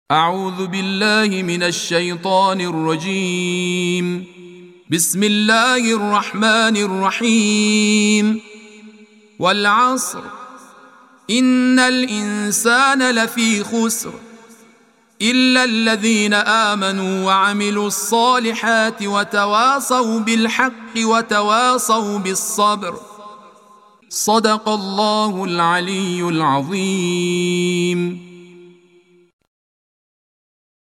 أعوذ بالله من الشيطان الرجيم. بسم الله الرحمن الرحيم. والعصر إن الإنسان لفي خسر إلا الذين آمنوا وعملوا الصالحات وتواصوا بالحق وتواصوا بالصبر. صدق الله العلي العظيم.